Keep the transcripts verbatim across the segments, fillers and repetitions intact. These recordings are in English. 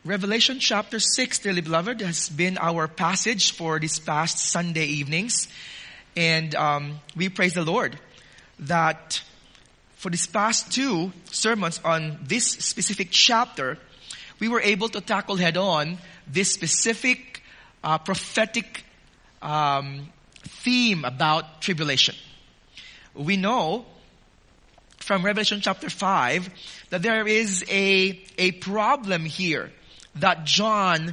Revelation chapter six, dearly beloved, has been our passage for these past Sunday evenings. And um, we praise the Lord that for these past two sermons on this specific chapter, we were able to tackle head on this specific uh, prophetic um, theme about tribulation. We know from Revelation chapter five that there is a, a problem here that John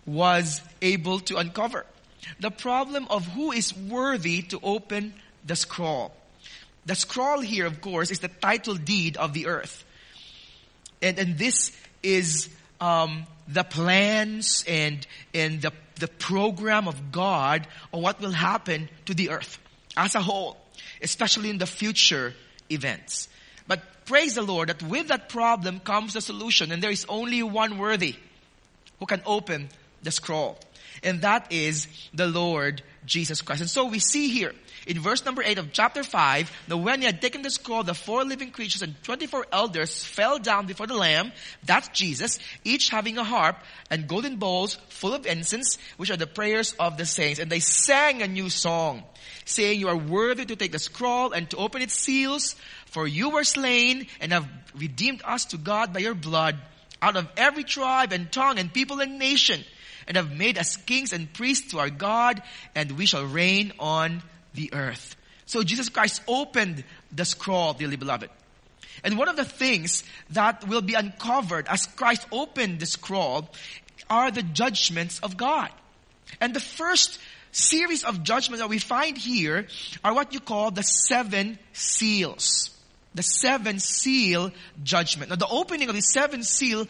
was able to uncover. The problem of who is worthy to open the scroll. The scroll here, of course, is the title deed of the earth. And, and this is um, the plans and, and the, the program of God on what will happen to the earth as a whole, especially in the future events. But praise the Lord that with that problem comes the solution, and there is only one worthy who can open the scroll. And that is the Lord Jesus Christ. And so we see here in verse number eight of chapter five, that when he had taken the scroll, the four living creatures and twenty-four elders fell down before the Lamb, that's Jesus, each having a harp and golden bowls full of incense, which are the prayers of the saints. And they sang a new song, saying, "You are worthy to take the scroll and to open its seals, for you were slain and have redeemed us to God by your blood, out of every tribe and tongue and people and nation, and have made us kings and priests to our God, and we shall reign on the earth." So Jesus Christ opened the scroll, dearly beloved. And one of the things that will be uncovered as Christ opened the scroll are the judgments of God. And the first series of judgments that we find here are what you call the seven seals. The seven seal judgment. Now, the opening of the seven seal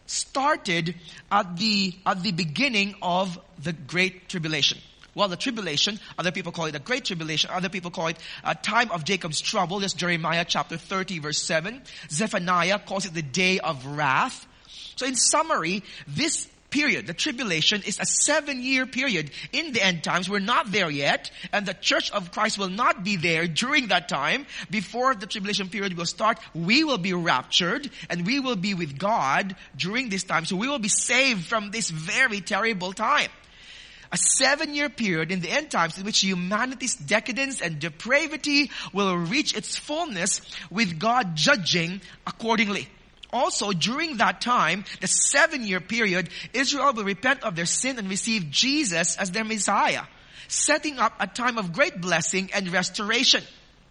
started at the at the beginning of the Great Tribulation. Well, the tribulation, other people call it the Great Tribulation, other people call it a time of Jacob's trouble. That's Jeremiah chapter thirty, verse seven. Zephaniah calls it the day of wrath. So in summary, this period, the tribulation, is a seven-year period in the end times. We're not there yet, and the church of Christ will not be there during that time. Before the tribulation period will start, we will be raptured, and we will be with God during this time. So we will be saved from this very terrible time. A seven-year period in the end times in which humanity's decadence and depravity will reach its fullness, with God judging accordingly. Also, during that time, the seven-year period, Israel will repent of their sin and receive Jesus as their Messiah, setting up a time of great blessing and restoration.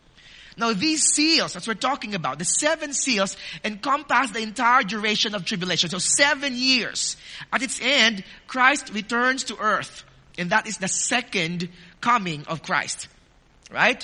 Now, these seals, as we're talking about, the seven seals, encompass the entire duration of tribulation. So, seven years. At its end, Christ returns to earth. And that is the second coming of Christ. Right?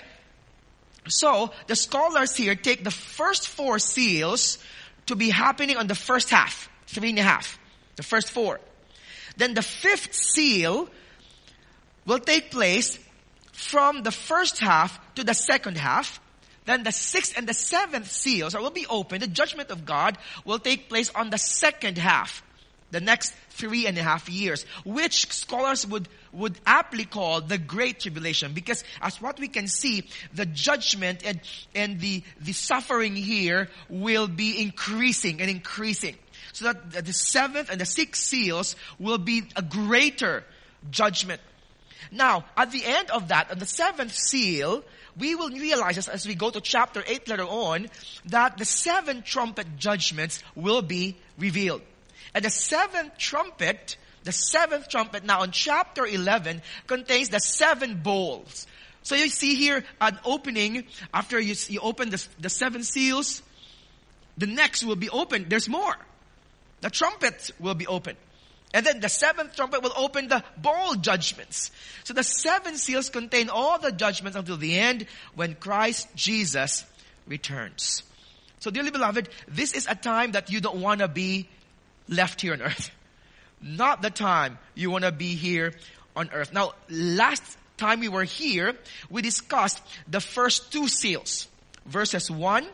So, the scholars here take the first four seals to be happening on the first half, three and a half, the first four. Then the fifth seal will take place from the first half to the second half. Then the sixth and the seventh seals will be opened. The judgment of God will take place on the second half, the next three and a half years, which scholars would, would aptly call the Great Tribulation. Because as what we can see, the judgment and, and the, the suffering here will be increasing and increasing. So that the seventh and the sixth seals will be a greater judgment. Now, at the end of that, on the seventh seal, we will realize as, as we go to chapter eight later on, that the seven trumpet judgments will be revealed. And the seventh trumpet, the seventh trumpet now in chapter eleven contains the seven bowls. So you see here an opening after you, you open the, the seven seals. The next will be opened. There's more. The trumpet will be opened. And then the seventh trumpet will open the bowl judgments. So the seven seals contain all the judgments until the end when Christ Jesus returns. So dearly beloved, this is a time that you don't want to be left here on earth. Not the time you want to be here on earth. Now, last time we were here, we discussed the first two seals. Verses one,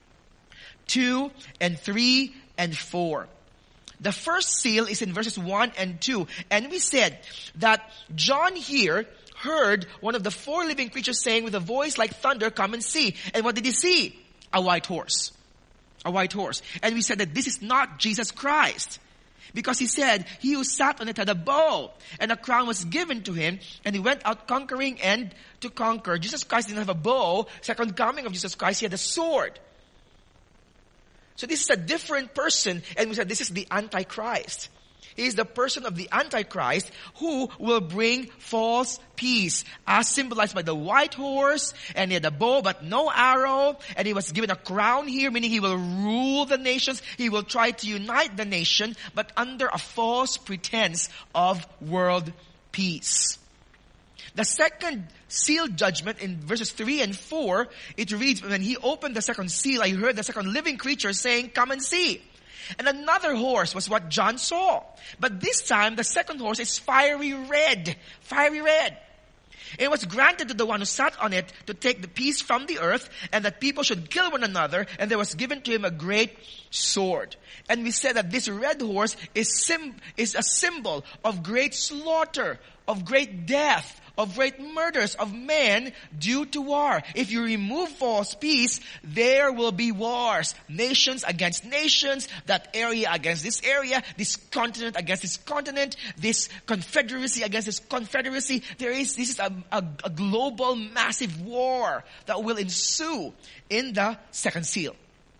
two, and three, and four. The first seal is in verses one and two. And we said that John here heard one of the four living creatures saying with a voice like thunder, "Come and see." And what did he see? A white horse. A white horse. And we said that this is not Jesus Christ. Because he said, he who sat on it had a bow, and a crown was given to him, and he went out conquering and to conquer. Jesus Christ didn't have a bow. Second coming of Jesus Christ, he had a sword. So this is a different person, and we said this is the Antichrist. He is the person of the Antichrist who will bring false peace, as symbolized by the white horse, and he had a bow but no arrow, and he was given a crown here, meaning he will rule the nations. He will try to unite the nation, but under a false pretense of world peace. The second seal judgment in verses three and four, it reads, when he opened the second seal, I heard the second living creature saying, come and see. And another horse was what John saw. But this time, the second horse is fiery red. Fiery red. It was granted to the one who sat on it to take the peace from the earth, and that people should kill one another, and there was given to him a great sword. And we said that this red horse is, sim- is a symbol of great slaughter, of great death, of great murders of men due to war. If you remove false peace, there will be wars. Nations against nations, that area against this area, this continent against this continent, this confederacy against this confederacy. There is, this is a, a, a global massive war that will ensue in the second seal.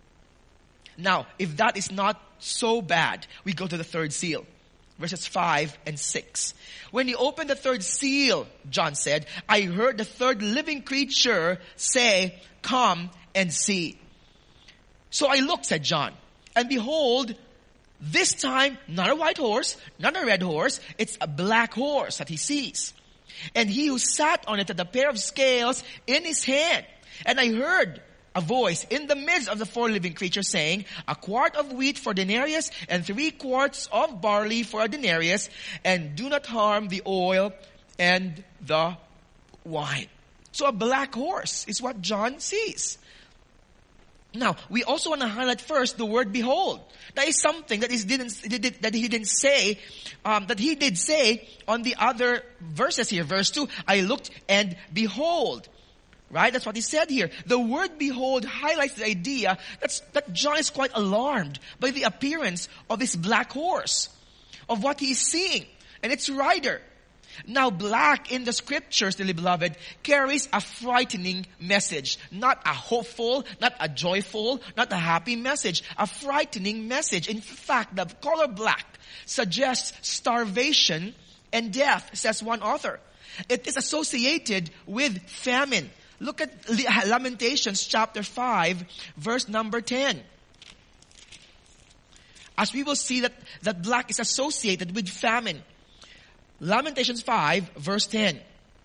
Now, if that is not so bad, we go to the third seal. Verses five and six. When he opened the third seal, John said, I heard the third living creature say, come and see. So I looked, said John, and behold, this time, not a white horse, not a red horse, it's a black horse that he sees. And he who sat on it had a pair of scales in his hand. And I heard a voice in the midst of the four living creatures saying, a quart of wheat for denarius and three quarts of barley for a denarius, and do not harm the oil and the wine. So a black horse is what John sees. Now, we also want to highlight first the word behold. That is something that, is didn't, that he didn't say, um, that he did say on the other verses here. Verse two, I looked and behold. Right? That's what he said here. The word behold highlights the idea that's, that John is quite alarmed by the appearance of this black horse, of what he is seeing, and its rider. Now, black in the scriptures, dearly beloved, carries a frightening message. Not a hopeful, not a joyful, not a happy message. A frightening message. In fact, the color black suggests starvation and death, says one author. It is associated with famine. Look at Lamentations chapter five, verse number ten. As we will see that, that black is associated with famine. Lamentations five, verse ten.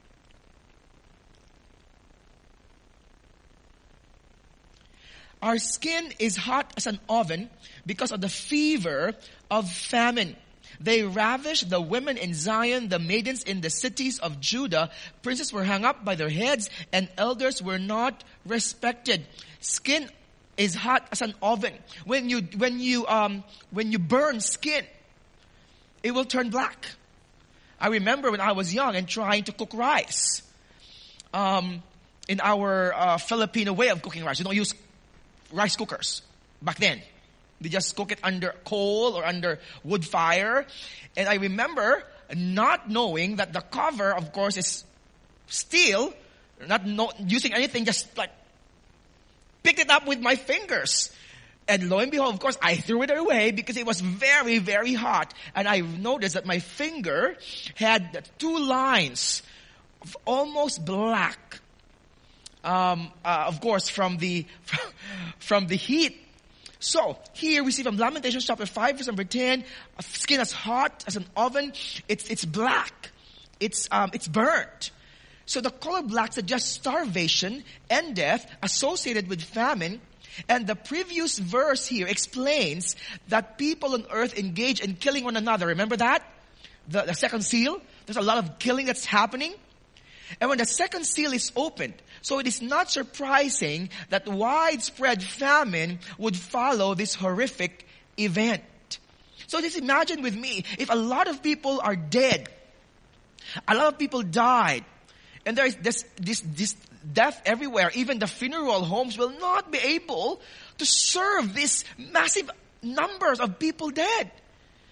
Our skin is hot as an oven because of the fever of famine. They ravished the women in Zion, the maidens in the cities of Judah. Princes were hung up by their heads, and elders were not respected. Skin is hot as an oven. When you, when you, um, when you burn skin, it will turn black. I remember when I was young and trying to cook rice. Um, in our uh, Filipino way of cooking rice, you don't use rice cookers back then. They just cook it under coal or under wood fire. And I remember not knowing that the cover, of course, is steel, not no, using anything, just like picked it up with my fingers. And lo and behold, of course, I threw it away because it was very, very hot. And I noticed that my finger had two lines of almost black. Um, uh, of course, from the, from the heat. So, here we see from Lamentations chapter five, verse number ten, a skin as hot as an oven. It's, it's black. It's, um, it's burnt. So the color black suggests starvation and death associated with famine. And the previous verse here explains that people on earth engage in killing one another. Remember that? The, the second seal? There's a lot of killing that's happening. And when the second seal is opened, so it is not surprising that widespread famine would follow this horrific event. So just imagine with me, if a lot of people are dead, a lot of people died, and there is this, this, this death everywhere, even the funeral homes will not be able to serve these massive numbers of people dead.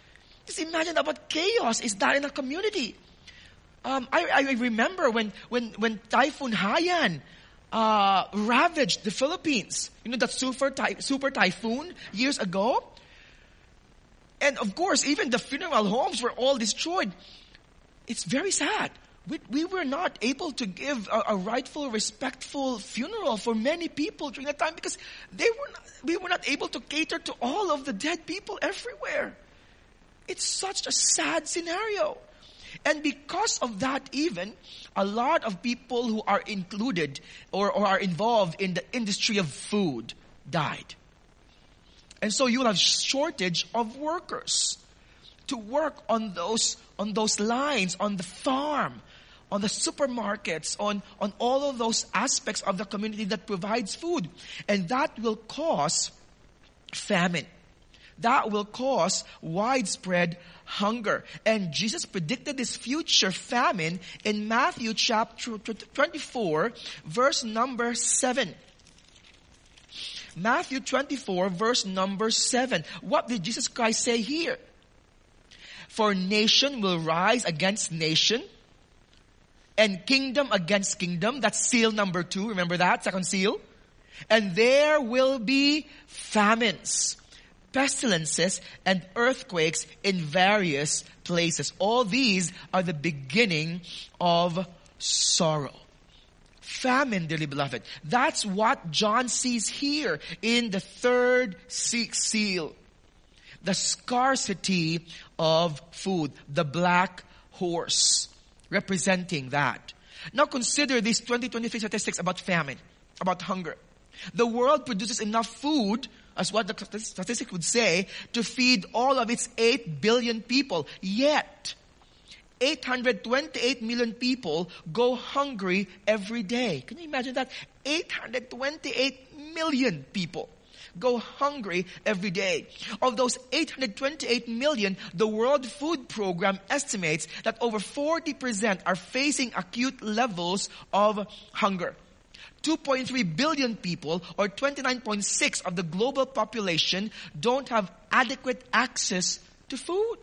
Just imagine what chaos is that in a community. Um, I, I remember when, when, when Typhoon Haiyan uh, ravaged the Philippines. You know, that super, ty- super typhoon years ago. And of course, even the funeral homes were all destroyed. It's very sad. We, we were not able to give a, a rightful, respectful funeral for many people during that time because they were not, we were not able to cater to all of the dead people everywhere. It's such a sad scenario. And because of that even, a lot of people who are included or, or are involved in the industry of food died. And so you will have shortage of workers to work on those, on those lines, on the farm, on the supermarkets, on, on all of those aspects of the community that provides food. And that will cause famine. That will cause widespread hunger. And Jesus predicted this future famine in Matthew chapter twenty-four, verse number seven. Matthew twenty-four, verse number seven. What did Jesus Christ say here? For nation will rise against nation, and kingdom against kingdom. That's seal number two. Remember that? Second seal. And there will be famines, pestilences, and earthquakes in various places. All these are the beginning of sorrow. Famine, dearly beloved. That's what John sees here in the third seal. The scarcity of food. The black horse. Representing that. Now consider these twenty twenty-three statistics about famine, about hunger. The world produces enough food, as what the statistic would say, to feed all of its eight billion people. Yet, eight hundred twenty-eight million people go hungry every day. Can you imagine that? eight hundred twenty-eight million people go hungry every day. Of those eight hundred twenty-eight million, the World Food Program estimates that over forty percent are facing acute levels of hunger. two point three billion people, or twenty-nine point six of the global population, don't have adequate access to food.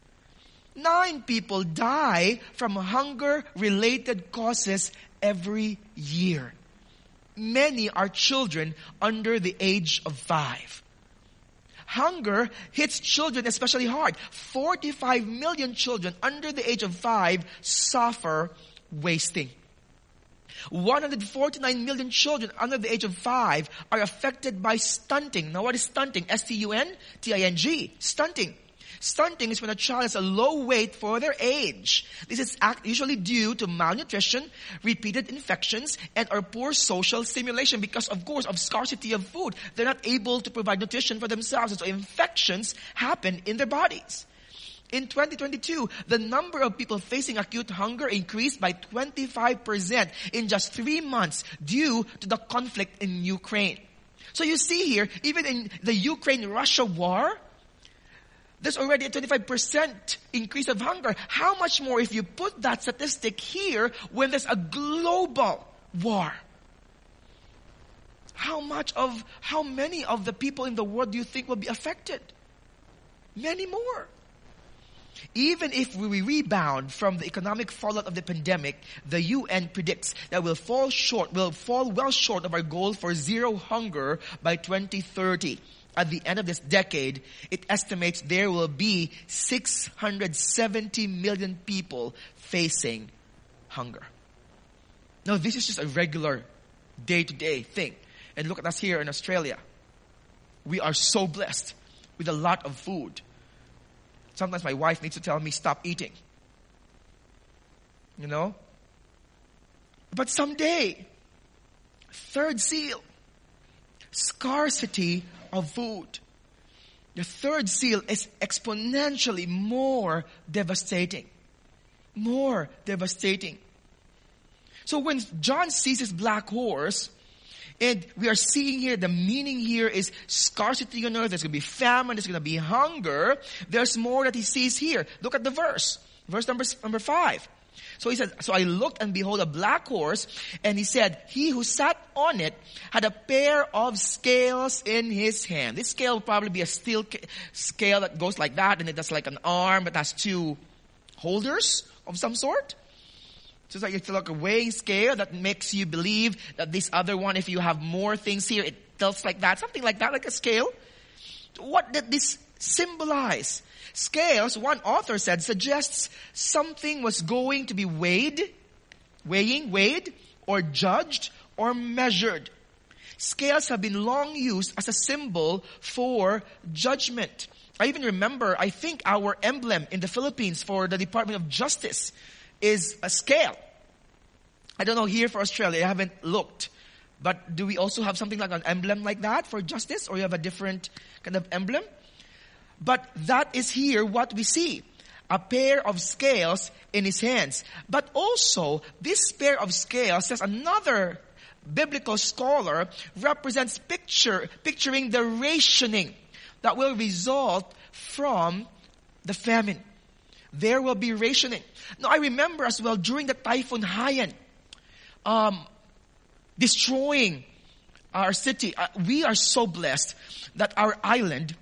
Nine people die from hunger-related causes every year. Many are children under the age of five. Hunger hits children especially hard. forty-five million children under the age of five suffer wasting. one hundred forty-nine million children under the age of five are affected by stunting. Now what is stunting? S T U N T I N G. Stunting. Stunting is when a child has a low weight for their age. This is usually due to malnutrition, repeated infections, and or poor social stimulation because, of course, of scarcity of food. They're not able to provide nutrition for themselves, and so infections happen in their bodies. In twenty twenty-two, the number of people facing acute hunger increased by twenty-five percent in just three months due to the conflict in Ukraine. So you see here, even in the Ukraine-Russia war, there's already a twenty-five percent increase of hunger. How much more if you put that statistic here when there's a global war? How much of, how many of the people in the world do you think will be affected? Many more. Even if we rebound from the economic fallout of the pandemic, the U N predicts that we'll fall short, we'll fall well short of our goal for zero hunger by twenty thirty. At the end of this decade, it estimates there will be six hundred seventy million people facing hunger. Now, this is just a regular day-to-day thing. And look at us here in Australia. We are so blessed with a lot of food. Sometimes my wife needs to tell me, stop eating. You know? But someday, third seal, scarcity of food. The third seal is exponentially more devastating. More devastating. So when John sees his black horse, and we are seeing here, the meaning here is scarcity on earth, there's going to be famine, there's going to be hunger. There's more that he sees here. Look at the verse. Verse number, number five. So he said, so I looked and behold a black horse, and he said, he who sat on it had a pair of scales in his hand. This scale will probably be a steel ca- scale that goes like that, and it has like an arm that has two holders of some sort. So it's like it's like a weighing scale that makes you believe that this other one, if you have more things here, it tilts like that. Something like that, like a scale. What did this symbolize? Scales, one author said, suggests something was going to be weighed, weighing, weighed, or judged, or measured. Scales have been long used as a symbol for judgment. I even remember, I think our emblem in the Philippines for the Department of Justice is a scale. I don't know here for Australia, I haven't looked. But do we also have something like an emblem like that for justice? Or you have a different kind of emblem? But that is here what we see. A pair of scales in his hands. But also, this pair of scales, says another biblical scholar, represents picture, picturing the rationing that will result from the famine. There will be rationing. Now, I remember as well, during the Typhoon Haiyan, um, destroying our city, uh, we are so blessed that our island,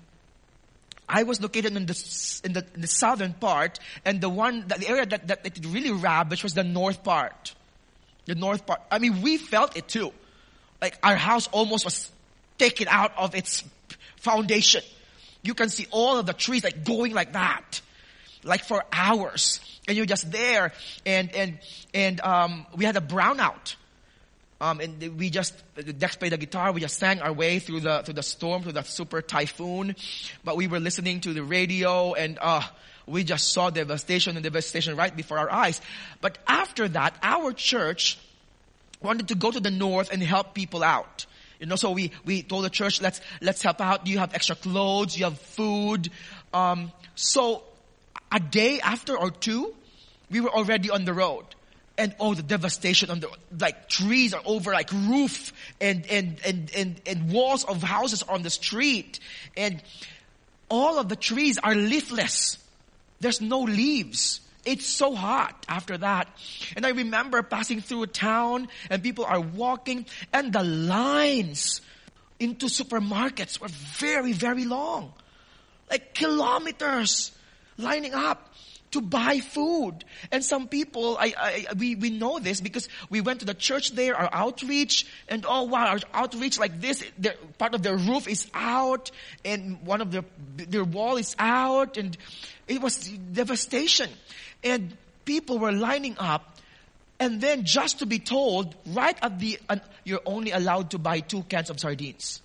I was located in the in the, in the southern part, and the one that the area that, that it really ravaged was the north part. The north part. I mean, we felt it too. Like our house almost was taken out of its foundation. You can see all of the trees like going like that, like for hours, and you're just there. And and and um, we had a brownout. Um, and we just, Dex played the guitar, we just sang our way through the, through the storm, through the super typhoon. But we were listening to the radio, and, uh, we just saw devastation and devastation right before our eyes. But after that, our church wanted to go to the north and help people out. You know, so we, we told the church, let's, let's help out. Do you have extra clothes? Do you have food? Um, so a day after or two, we were already on the road. And oh, the devastation on the, like trees are over like roof and, and, and, and, and walls of houses on the street. And all of the trees are leafless. There's no leaves. It's so hot after that. And I remember passing through a town and people are walking and the lines into supermarkets were very, very long. Like kilometers lining up to buy food. And some people, I, I, we, we know this because we went to the church there, our outreach, and oh wow, our outreach like this, part of their roof is out, and one of their, their wall is out, and it was devastation. And people were lining up, and then just to be told, right at the, uh, you're only allowed to buy two cans of sardines.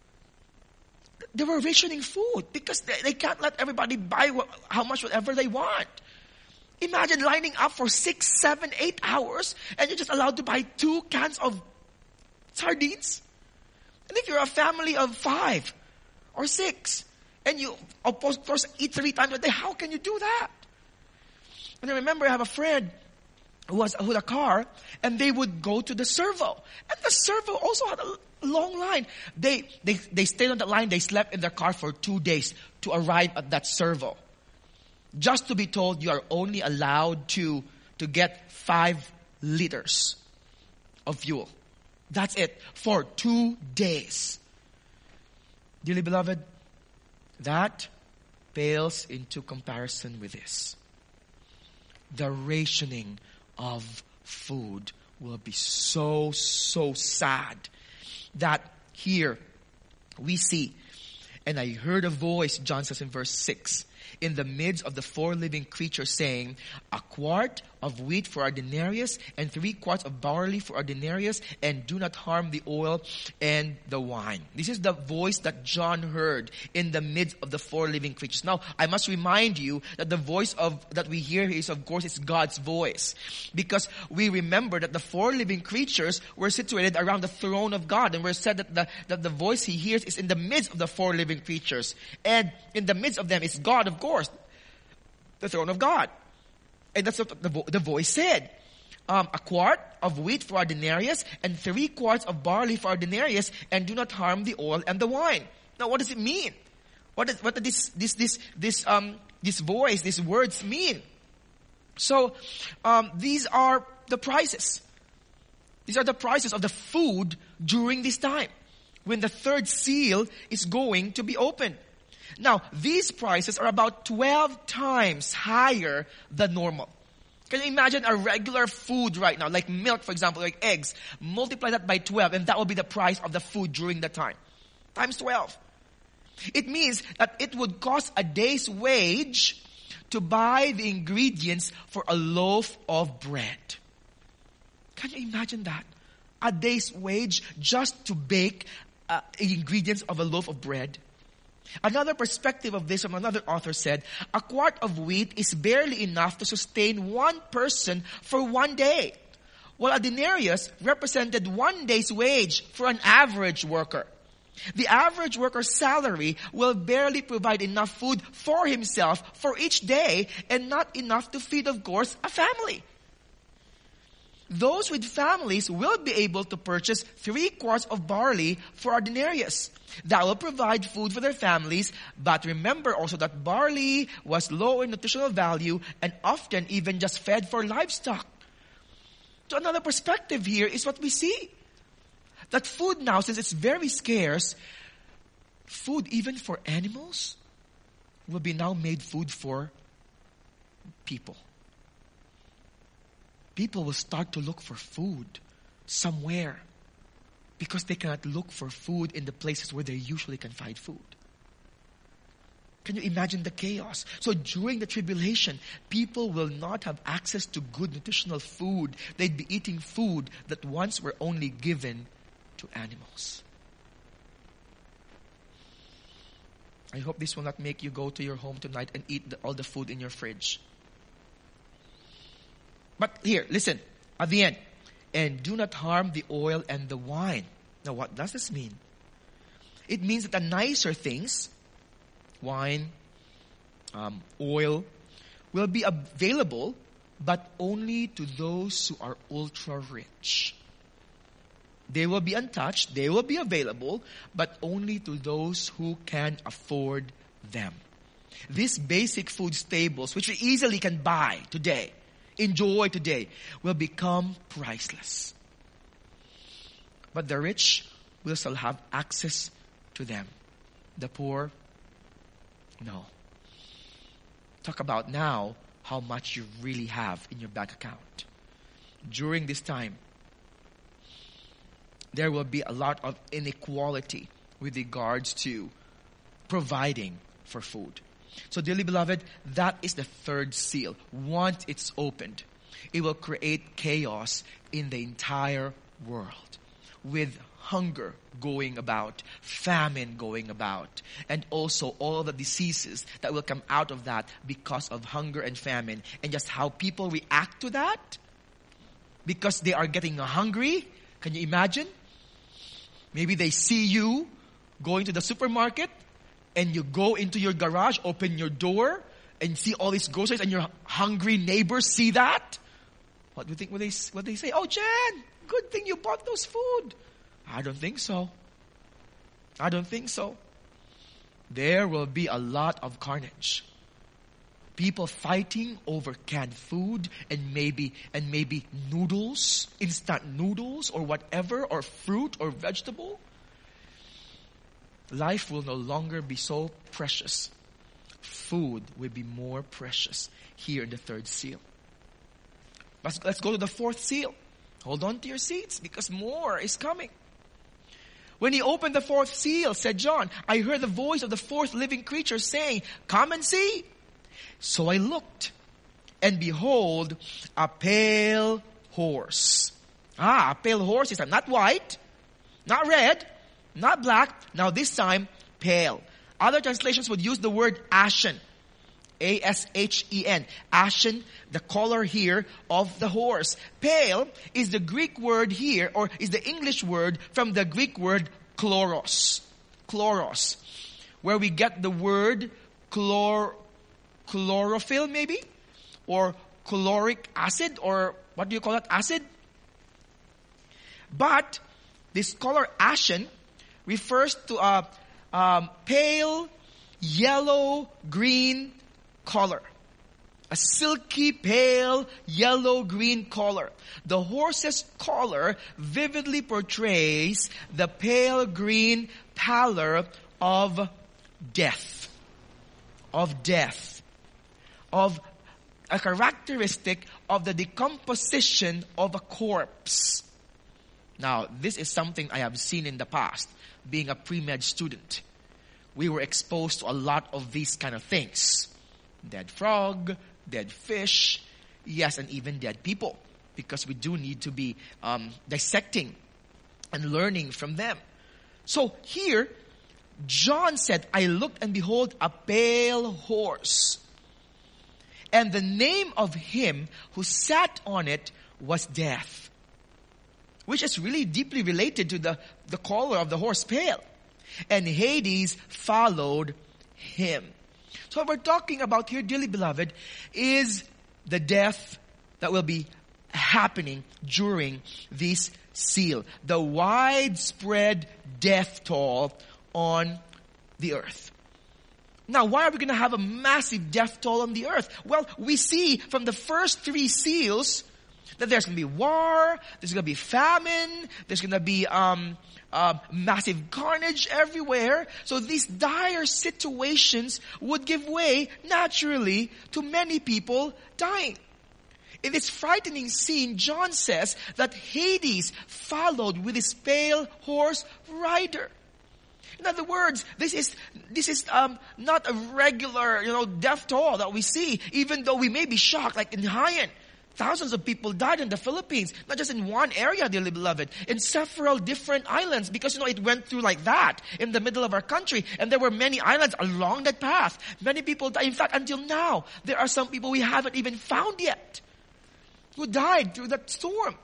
They were rationing food because they, they can't let everybody buy what, how much whatever they want. Imagine lining up for six, seven, eight hours and you're just allowed to buy two cans of sardines. And if you're a family of five or six and you of course eat three times a day, how can you do that? And I remember I have a friend who was with a car, and they would go to the servo. And the servo also had a long line. They, they, they stayed on that line. They slept in their car for two days to arrive at that servo. Just to be told you are only allowed to, to get five liters of fuel. That's it. For two days. Dearly beloved, that pales into comparison with this. The rationing of food will be so, so sad that here we see, and I heard a voice, John says in verse six, in the midst of the four living creatures saying, a quart of wheat for our denarius and three quarts of barley for our denarius, and do not harm the oil and the wine. This is the voice that John heard in the midst of the four living creatures. Now, I must remind you that the voice of that we hear is, of course, it's God's voice. Because we remember that the four living creatures were situated around the throne of God. And we're said that the, that the voice he hears is in the midst of the four living creatures. And in the midst of them is God, of course, the throne of God. And that's what the, vo- the voice said. Um, a quart of wheat for our denarius and three quarts of barley for our denarius, and do not harm the oil and the wine. Now, what does it mean? What does what does this this this this um this voice, these words mean? So, um, these are the prices. These are the prices of the food during this time, when the third seal is going to be opened. Now, these prices are about twelve times higher than normal. Can you imagine a regular food right now, like milk, for example, like eggs, multiply that by twelve, and that will be the price of the food during the time. Times twelve. It means that it would cost a day's wage to buy the ingredients for a loaf of bread. Can you imagine that? A day's wage just to bake uh, ingredients of a loaf of bread. Another perspective of this from another author said, a quart of wheat is barely enough to sustain one person for one day, while a denarius represented one day's wage for an average worker. The average worker's salary will barely provide enough food for himself for each day, and not enough to feed, of course, a family. Those with families will be able to purchase three quarts of barley for a denarius. That will provide food for their families, but remember also that barley was low in nutritional value and often even just fed for livestock. So another perspective here is what we see. That food now, since it's very scarce, food even for animals will be now made food for people. People will start to look for food somewhere because they cannot look for food in the places where they usually can find food. Can you imagine the chaos? So during the tribulation, people will not have access to good nutritional food. They'd be eating food that once were only given to animals. I hope this will not make you go to your home tonight and eat the, all the food in your fridge. But here, listen, at the end, and do not harm the oil and the wine. Now what does this mean? It means that the nicer things, wine, um, oil, will be available, but only to those who are ultra rich. They will be untouched, they will be available, but only to those who can afford them. These basic food staples, which we easily can buy today, enjoy today, will become priceless. But the rich will still have access to them. The poor, no. Talk about now how much you really have in your bank account. During this time, there will be a lot of inequality with regards to providing for food. So dearly beloved, that is the third seal. Once it's opened, it will create chaos in the entire world, with hunger going about, famine going about, and also all the diseases that will come out of that because of hunger and famine, and just how people react to that because they are getting hungry. Can you imagine? Maybe they see you going to the supermarket, and you go into your garage, open your door, and see all these groceries, and your hungry neighbors see that. What do you think when they, what they say? Oh, Jan, good thing you bought those food. I don't think so. I don't think so. There will be a lot of carnage. People fighting over canned food and maybe and maybe noodles, instant noodles or whatever, or fruit or vegetable. Life will no longer be so precious. Food will be more precious here in the third seal. Let's, let's go to the fourth seal. Hold on to your seats because more is coming. When he opened the fourth seal, said John, I heard the voice of the fourth living creature saying, come and see. So I looked, and behold, a pale horse. Ah, a pale horse is not white, not red, not black. Now this time, pale. Other translations would use the word ashen. A S H E N. Ashen, the color here of the horse. Pale is the Greek word here, or is the English word from the Greek word chloros. Chloros. Where we get the word chlor, chlorophyll maybe? Or chloric acid, or what do you call that? Acid? But this color ashen refers to a um, pale yellow green color. A silky, pale, yellow-green color. The horse's color vividly portrays the pale green pallor of death. Of death. Of a characteristic of the decomposition of a corpse. Now, this is something I have seen in the past, being a pre-med student. We were exposed to a lot of these kind of things. Dead frog, dead fish, yes, and even dead people. Because we do need to be um, dissecting and learning from them. So here, John said, I looked and behold a pale horse. And the name of him who sat on it was Death. Which is really deeply related to the, the color of the horse, pale. And Hades followed him. So what we're talking about here, dearly beloved, is the death that will be happening during this seal. The widespread death toll on the earth. Now, why are we going to have a massive death toll on the earth? Well, we see from the first three seals that there's going to be war, there's going to be famine, there's going to be um, uh, massive carnage everywhere. So these dire situations would give way naturally to many people dying. In this frightening scene, John says that Hades followed with his pale horse rider. In other words, this is this is um, not a regular, you know, death toll that we see, even though we may be shocked, like in Haiyan. Thousands of people died in the Philippines, not just in one area, dearly beloved, in several different islands, because, you know, it went through like that in the middle of our country, and there were many islands along that path. Many people died. In fact, until now, there are some people we haven't even found yet who died through that storm.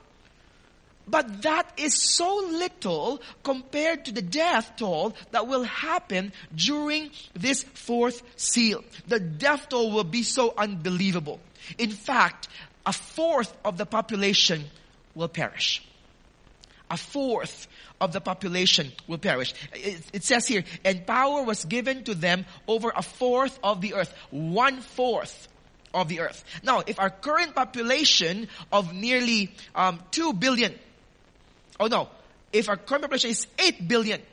But that is so little compared to the death toll that will happen during this fourth seal. The death toll will be so unbelievable. In fact, a fourth of the population will perish. A fourth of the population will perish. It, it says here, and power was given to them over a fourth of the earth. One fourth of the earth. Now, if our current population of nearly um, two billion, oh no, if our current population is eight billion,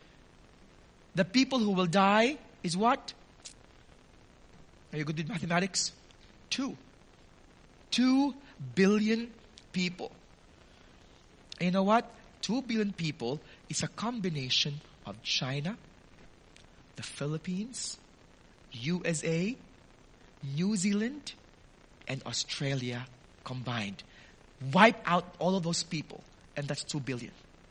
the people who will die is what? Are you good with mathematics? Two. Two billion people. And you know what? Two billion people is a combination of China, the Philippines, U S A, New Zealand, and Australia combined. Wipe out all of those people, and that's two billion.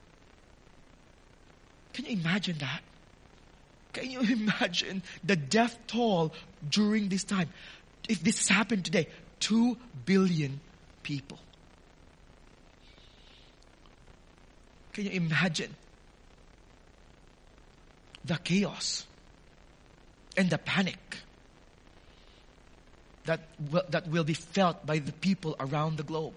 Can you imagine that? Can you imagine the death toll during this time? If this happened today, two billion people. Can you imagine the chaos and the panic that will, that will be felt by the people around the globe?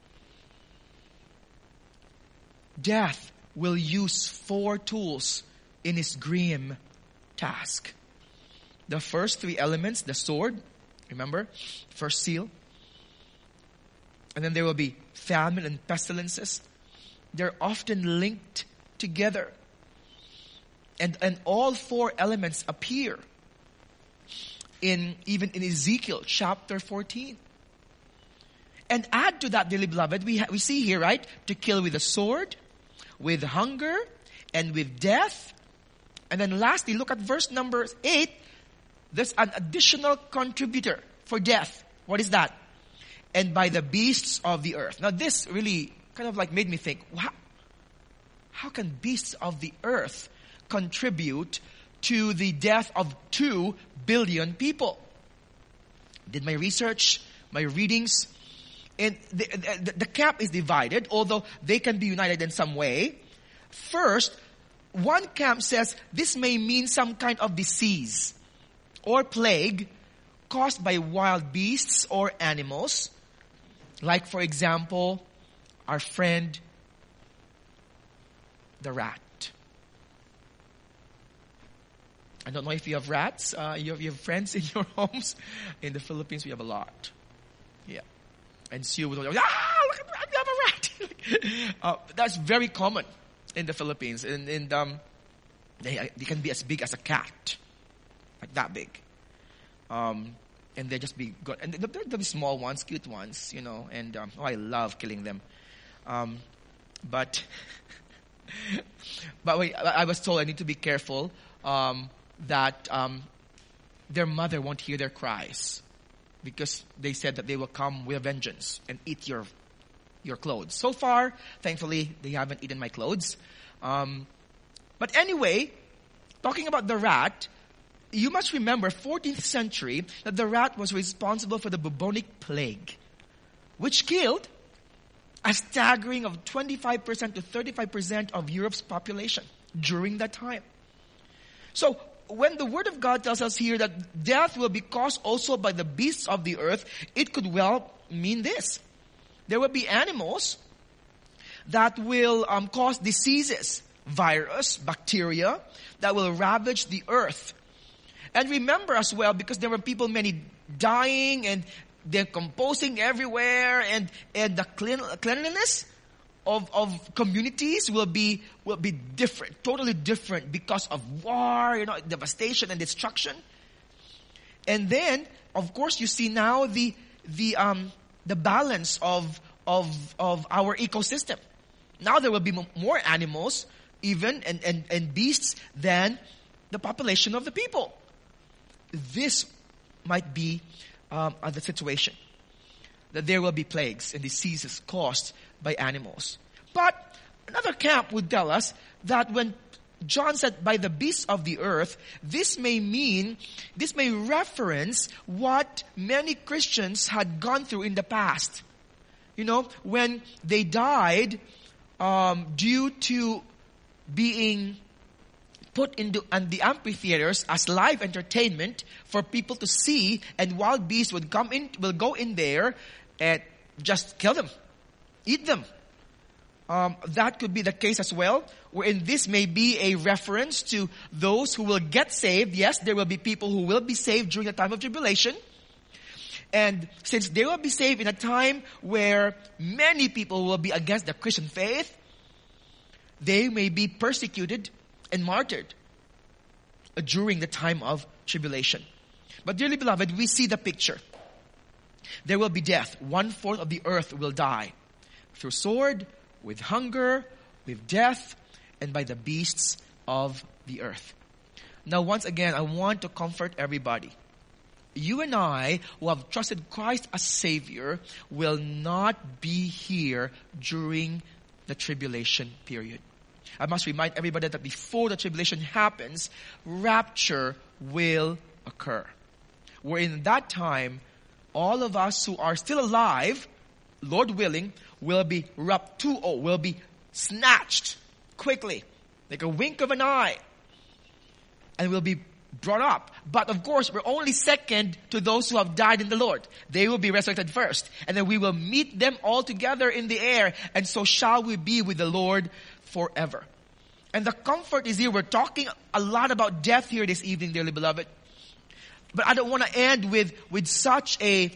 Death will use four tools in his grim task. The first three elements, the sword, remember, first seal. And then there will be famine and pestilences. They're often linked together. And, and all four elements appear in even in Ezekiel chapter fourteen. And add to that, dearly beloved, we, ha- we see here, right? To kill with a sword, with hunger, and with death. And then lastly, look at verse number eight. There's an additional contributor for death. What is that? And by the beasts of the earth. Now this really kind of like made me think, wow, how can beasts of the earth contribute to the death of two billion people? Did my research, my readings, and the, the, the camp is divided, although they can be united in some way. First, one camp says this may mean some kind of disease or plague caused by wild beasts or animals. Like, for example, our friend, the rat. I don't know if you have rats. Uh, you, have, you have friends in your homes. In the Philippines, we have a lot. Yeah. And Sue would go, ah, look at that, you have a rat. uh, that's very common in the Philippines. And, and um, they, they can be as big as a cat. Like that big. Um, and they just be good. And they're, they're the small ones, cute ones, you know. And um, oh, I love killing them. Um, but, but wait, I was told I need to be careful. Um, that um, their mother won't hear their cries because they said that they will come with a vengeance and eat your your clothes. So far, thankfully, they haven't eaten my clothes. Um, but anyway, talking about the rat, you must remember fourteenth century that the rat was responsible for the bubonic plague, which killed a staggering of twenty-five percent to thirty-five percent of Europe's population during that time. So, when the Word of God tells us here that death will be caused also by the beasts of the earth, it could well mean this. There will be animals that will um, cause diseases, virus, bacteria, that will ravage the earth. And remember as well, because there were people many dying and decomposing everywhere, and, and the clean, cleanliness Of, of communities will be will be different, totally different because of war, you know, devastation and destruction. And then, of course, you see now the the um the balance of of of our ecosystem. Now there will be m- more animals, even and, and and beasts than the population of the people. This might be um, the situation, that there will be plagues and diseases caused by animals. But another camp would tell us that when John said by the beasts of the earth, this may mean, this may reference what many Christians had gone through in the past. You know, when they died um, due to being put into and the amphitheaters as live entertainment for people to see, and wild beasts would come in, will go in there and just kill them. Eat them. Um, that could be the case as well, wherein this may be a reference to those who will get saved. Yes, there will be people who will be saved during the time of tribulation. And since they will be saved in a time where many people will be against the Christian faith, they may be persecuted and martyred during the time of tribulation. But dearly beloved, we see the picture. There will be death. One-fourth of the earth will die. Through sword, with hunger, with death, and by the beasts of the earth. Now, once again, I want to comfort everybody. You and I, who have trusted Christ as Savior, will not be here during the tribulation period. I must remind everybody that before the tribulation happens, rapture will occur. Where in that time, all of us who are still alive, Lord willing, will be raptuo, will be snatched quickly, like a wink of an eye, and will be brought up. But of course, we're only second to those who have died in the Lord. They will be resurrected first, and then we will meet them all together in the air, and so shall we be with the Lord forever. And the comfort is here. We're talking a lot about death here this evening, dearly beloved. But I don't want to end with, with such a,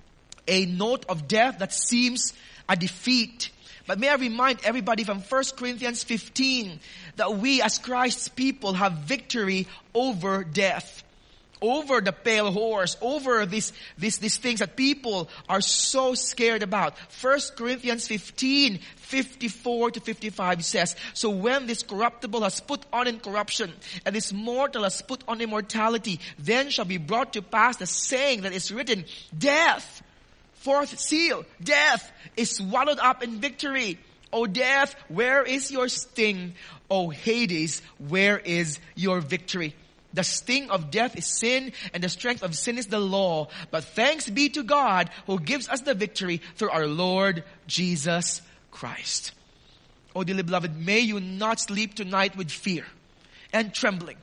a note of death that seems a defeat. But may I remind everybody from First Corinthians fifteen that we as Christ's people have victory over death. Over the pale horse, over these, these, these things that people are so scared about. First Corinthians fifteen, fifty-four to fifty-five says, so when this corruptible has put on incorruption, and this mortal has put on immortality, then shall be brought to pass the saying that is written, death, fourth seal, death is swallowed up in victory. O death, where is your sting? O Hades, where is your victory? The sting of death is sin, and the strength of sin is the law. But thanks be to God who gives us the victory through our Lord Jesus Christ. Oh, dearly beloved, may you not sleep tonight with fear and trembling.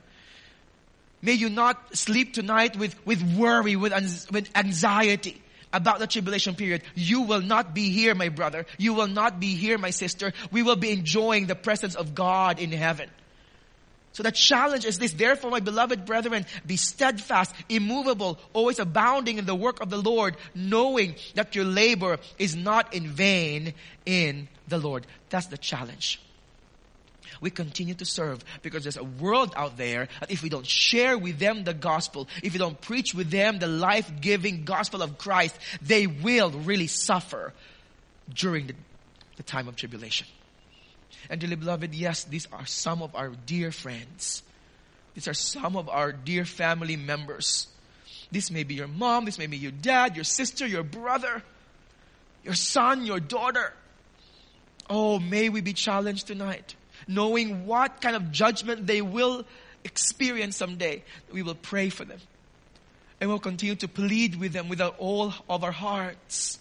May you not sleep tonight with, with worry, with, with anxiety about the tribulation period. You will not be here, my brother. You will not be here, my sister. We will be enjoying the presence of God in heaven. So the challenge is this: therefore, my beloved brethren, be steadfast, immovable, always abounding in the work of the Lord, knowing that your labor is not in vain in the Lord. That's the challenge. We continue to serve because there's a world out there that if we don't share with them the gospel, if we don't preach with them the life-giving gospel of Christ, they will really suffer during the, the time of tribulation. And dearly beloved, yes, these are some of our dear friends. These are some of our dear family members. This may be your mom, this may be your dad, your sister, your brother, your son, your daughter. Oh, may we be challenged tonight, knowing what kind of judgment they will experience someday. We will pray for them. And we'll continue to plead with them with all of our hearts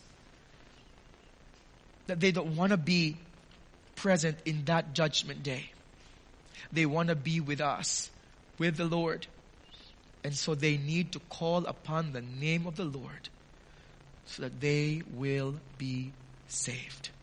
that they don't want to be present in that judgment day. They want to be with us, with the Lord. And so they need to call upon the name of the Lord so that they will be saved.